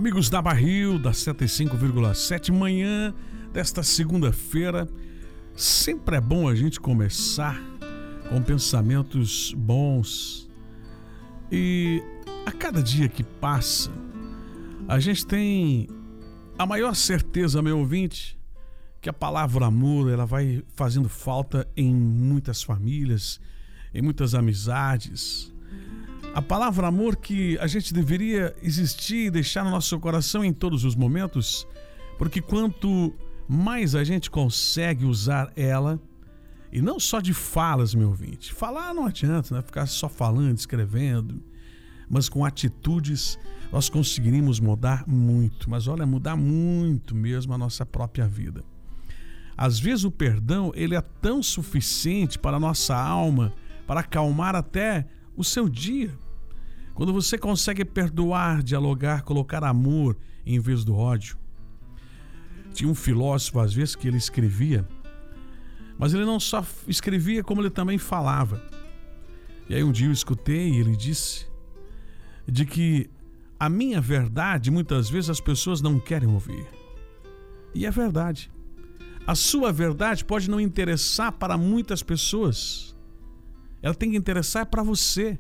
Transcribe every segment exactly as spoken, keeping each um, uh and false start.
Amigos da Barril, da cento e cinco vírgula sete, manhã desta segunda-feira. Sempre é bom a gente começar com pensamentos bons. E a cada dia que passa, a gente tem a maior certeza, meu ouvinte, que a palavra amor, ela vai fazendo falta em muitas famílias, em muitas amizades. A palavra amor que a gente deveria existir e deixar no nosso coração em todos os momentos, porque quanto mais a gente consegue usar ela, e não só de falas, meu ouvinte, falar não adianta, né? Ficar só falando, escrevendo, mas com atitudes nós conseguiríamos mudar muito, mas olha, mudar muito mesmo a nossa própria vida. Às vezes o perdão, ele é tão suficiente para a nossa alma, para acalmar até o seu dia. Quando você consegue perdoar, dialogar, colocar amor em vez do ódio. Tinha um filósofo, às vezes, que ele escrevia, mas ele não só escrevia, como ele também falava. E aí um dia eu escutei e ele disse de que a minha verdade, muitas vezes as pessoas não querem ouvir. E é verdade. A sua verdade pode não interessar para muitas pessoas. Ela tem que interessar para você.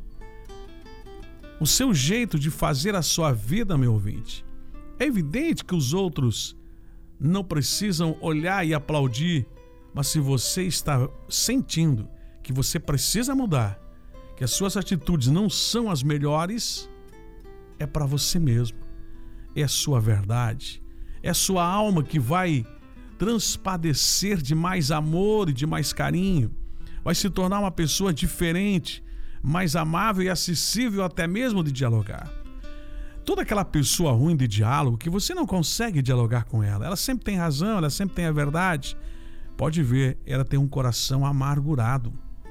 O seu jeito de fazer a sua vida, meu ouvinte. É evidente que os outros não precisam olhar e aplaudir, mas se você está sentindo que você precisa mudar, que as suas atitudes não são as melhores, é para você mesmo. É a sua verdade. É a sua alma que vai transpadecer de mais amor e de mais carinho. Vai se tornar uma pessoa diferente, mais amável e acessível até mesmo de dialogar. Toda aquela pessoa ruim de diálogo, que você não consegue dialogar com ela, ela sempre tem razão, ela sempre tem a verdade, pode ver, ela tem um coração amargurado.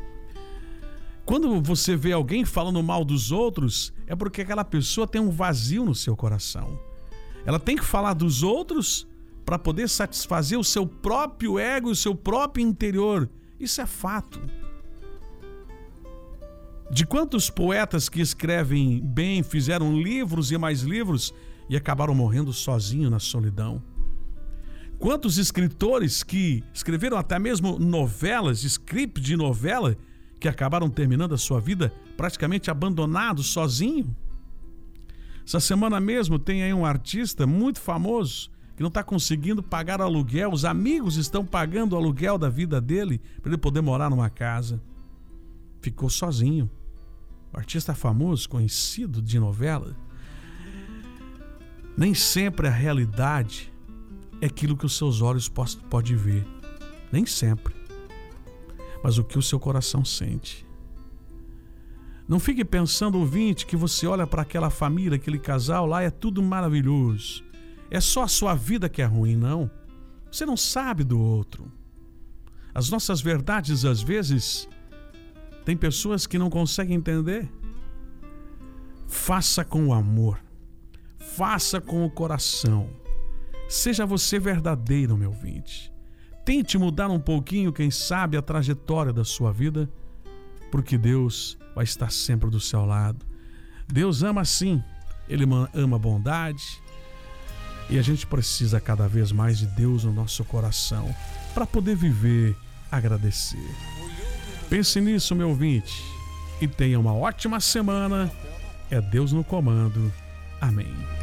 Quando você vê alguém falando mal dos outros, é porque aquela pessoa tem um vazio no seu coração. Ela tem que falar dos outros para poder satisfazer o seu próprio ego e o seu próprio interior. Isso é fato. De quantos poetas que escrevem bem, fizeram livros e mais livros e acabaram morrendo sozinhos na solidão? Quantos escritores que escreveram até mesmo novelas, script de novela, que acabaram terminando a sua vida praticamente abandonados, sozinho? Essa semana mesmo tem aí um artista muito famoso que não está conseguindo pagar aluguel. Os amigos estão pagando o aluguel da vida dele para ele poder morar numa casa. Ficou sozinho. O artista famoso, conhecido de novela. Nem sempre a realidade é aquilo que os seus olhos podem ver. Nem sempre. Mas o que o seu coração sente. Não fique pensando, ouvinte, que você olha para aquela família, aquele casal lá, é tudo maravilhoso. É só a sua vida que é ruim, não. Você não sabe do outro. As nossas verdades, às vezes, tem pessoas que não conseguem entender. Faça com o amor. Faça com o coração. Seja você verdadeiro, meu ouvinte. Tente mudar um pouquinho, quem sabe, a trajetória da sua vida, porque Deus vai estar sempre do seu lado. Deus ama sim. Ele ama a bondade. E a gente precisa cada vez mais de Deus no nosso coração para poder viver, agradecer. Pense nisso, meu ouvinte, e tenha uma ótima semana. É Deus no comando. Amém.